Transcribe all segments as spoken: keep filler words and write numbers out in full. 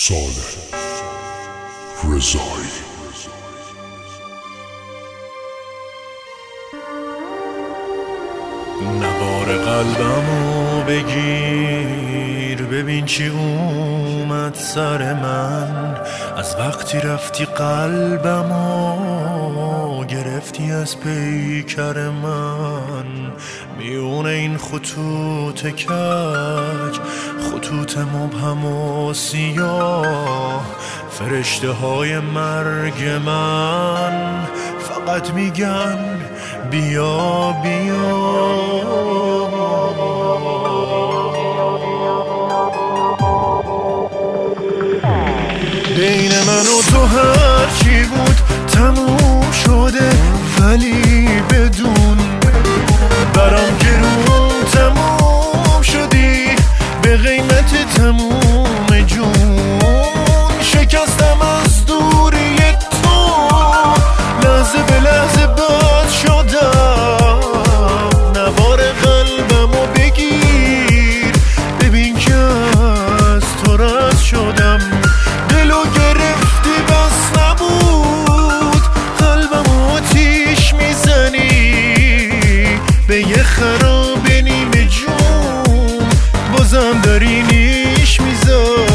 صالح رضایی. نوار قلبمو بگیر، ببین چی اومد سر من. از وقتی رفتی قلبمو گرفتی از پیکر من. میونه این خطوط کج، خطوط مبهم و سیاه، فرشته های مرگ من فقط میگن بیا بیا. بین من و تو هرچی بود تموم شده، ولی بدون برام گرون تموم شدی به قیمت تموم جون. شکستم از دوری تو، لحظه به لحظه باد شدم. نوار قلبمو بگیر، ببین که از تو رد شدم. دلو گرفتی بس نبود، قلبمو آتیش میزنی به یه خراب نیمه جون. بازم داری نیش میزنی.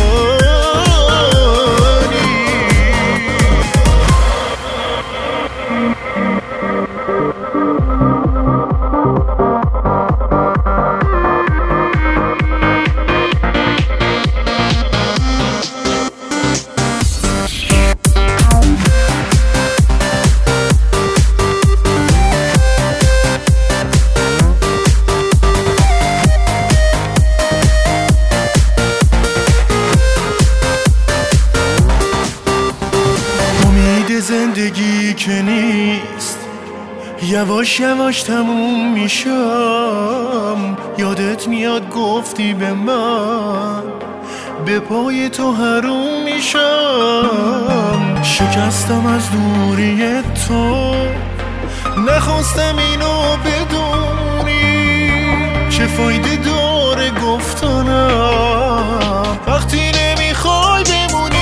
زندگی که نیست، یواش یواش تموم میشم. یادت میاد گفتی به من به پای تو حروم میشم. شکستم از دوری تو، نخواستم اینو بدونی. چه فایده داره گفتنم وقتی نمیخوای بمونی.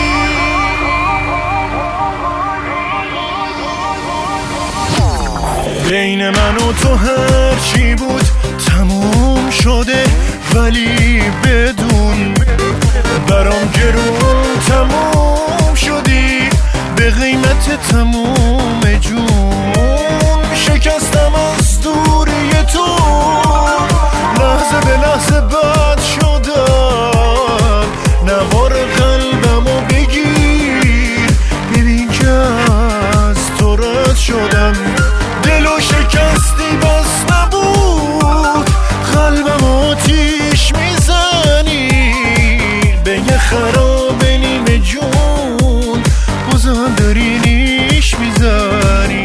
بین من و تو هرچی بود تموم شده، ولی بدون برام گرون تموم شدی به قیمت تموم جون. شکستم از دوری تو، لحظه به لحظه بد شدم. نوار قلبمو بگیر، ببین که از تو رد شدم. دلو شکستی بس نبود، قلبم آتیش میزنی به یه خراب نیمه جون. بازم داری نیش میزنی.